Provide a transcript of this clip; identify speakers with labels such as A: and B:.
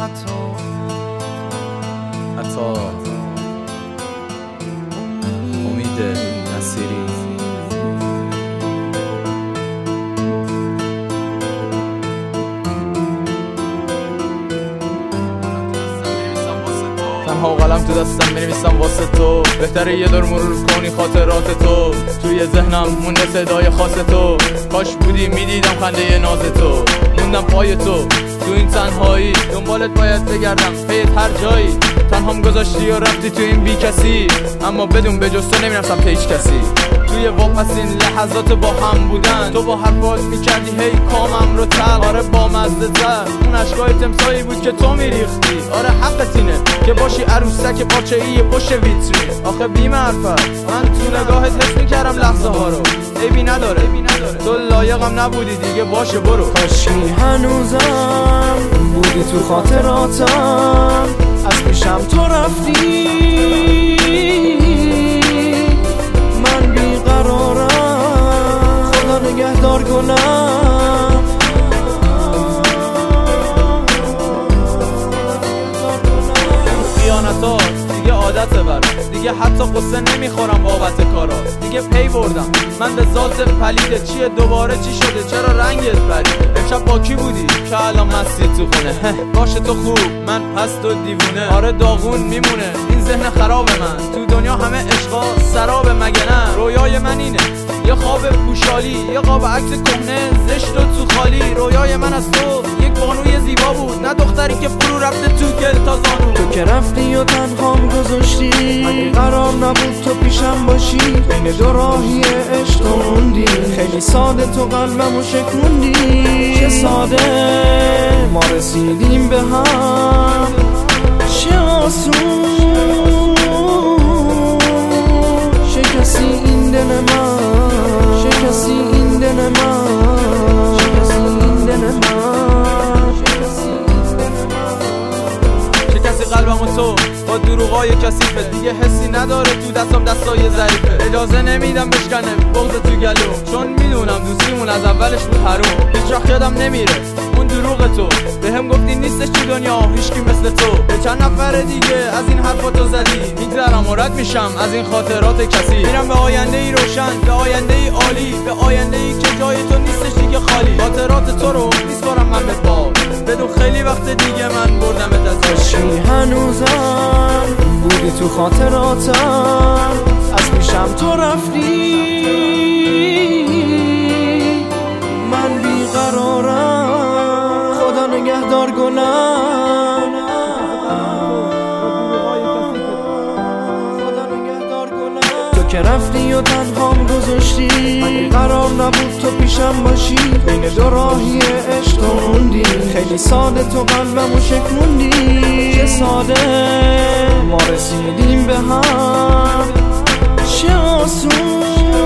A: حتی امید نصیری. تنها قلم تو دستم می‌نویسم واسه تو، بهتره یه دور مرور کنی خاطرات تو. توی ذهنم مونده صدای خاص تو، کاش بودی میدیدم خنده ناز تو. موندم پای تو تو این تنهایی، دنبالت باید بگردم پیت هر جایی. تنهام گذاشتی و رفتی تو این بی کسی، اما بدون به جز تو نمیرم سمت هیچ کسی. توی واپسین لحظات با هم بودن، تو با حرفات میکردی هی کامم رو تل. آره با مزده زد اون عشقای تمسایی بود که تو میریختی. آره حقت اینه که باشی عروسک پارچه‌ای پشت ویترین. آخه بی معرفت من تو نگاهت حس میکردم لحظه ها رو. عیبی نداره تو لایقم نبودی دیگه، باشه برو.
B: کاشکی هنوزم بودی تو خاطراتم، از پیشم تو رفتی من بیقرارم. خدا نگهدار کنم
A: خیانتات دیگه عادته برام، دیگه حتی قصه نمیخورم بابت کارا. دیگه پی بردم من به ذات پلیده، چیه دوباره چی شده، چرا رنگت پریده. امشب با کی بودی که الان مستی تو خونه؟ باشه تو خوب من پست و دیوونه. آره داغون میمونه این ذهن خراب من، تو دنیا همه عشقا سراب مگه نه؟ رویای من اینه یه خواب پوشالی، یه قاب عکس کهنه زشت و تو خالی. رویای من از تو یک بانوی زیبا بود، نه دختری که فرو رفته تو گل تا زانو.
B: تو که رفتی و تنهام گذاشتی، اگه قرار نبود تو پیشم باشی، بین دو راهی عشق موندی. خیلی ساده تو قلبمو شکوندی، چه ساده ما رسیدیم به هم، چه آسون شکستی این دل من، شکستی این دل من، شکستی این دل من،
A: شکستی قلبمو تو با دروغای کثیفه. دیگه حسی نداره تو دستم دستای ظریفه. اجازه نمیدم بشکنه بغض تو گلو، چون میدونم دوستیمون از اولش بود حروم. هیچ وقت یادم نمیره اون دروغ تو، بهم گفتی نیستش تو دنیا هیچکی مثل تو. به چند نفر دیگه از این حرفاتو زدی، میگذرم و رد میشم از این خاطرات کسی. میرم به آینده ای روشن، به آینده ای عالی، به آینده ای که جای تو نیستش دیگه خالی. خاطرات تو رو میسپارم من به باد، بدون خیلی وقت دیگه من بردمت از
B: کاشکی هنوزم بودی تو خاطراتم، از پیشم تو رفتی من بیقرارم. خدا نگهدار کنم، خدا نگهدار کنم. تو که رفتی و تنهام گذاشتی، اگه قرار نبود تو پیشم باشی، بین دو راهی عشق موندی. خیلی ساده تو قلبمو شکوندی، چه ساده ما رسیدیم به هم، چه آسون